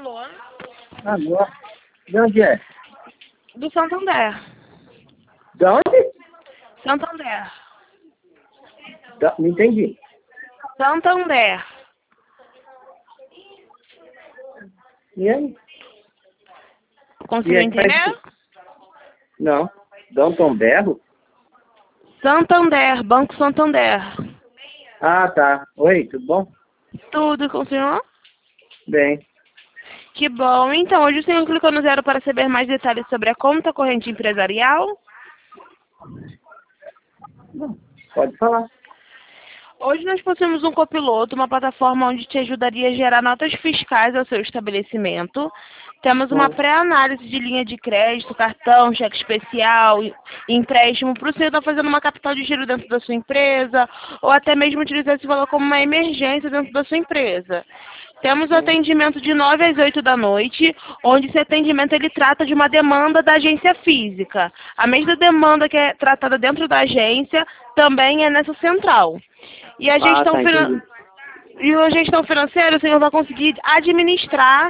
Alô? Agora. De onde é? Do Santander. De onde? Santander. Não entendi. Santander. E aí? Conseguiu entender? Não. Dom Tom Berro? Santander, Banco Santander. Ah, tá. Oi, tudo bom? Tudo com o senhor? Bem. Que bom. Então, hoje o senhor clicou no 0 para saber mais detalhes sobre a conta corrente empresarial? Pode falar. Hoje nós possuímos um copiloto, uma plataforma onde te ajudaria a gerar notas fiscais ao seu estabelecimento. Temos uma pré-análise de linha de crédito, cartão, cheque especial, empréstimo, para o senhor estar fazendo uma capital de giro dentro da sua empresa, ou até mesmo utilizar esse valor como uma emergência dentro da sua empresa. Temos o atendimento de 9 às 8 da noite, onde esse atendimento ele trata de uma demanda da agência física. A mesma demanda que é tratada dentro da agência também é nessa central. E a gestão, Entendi. e a gestão financeira, o senhor vai conseguir administrar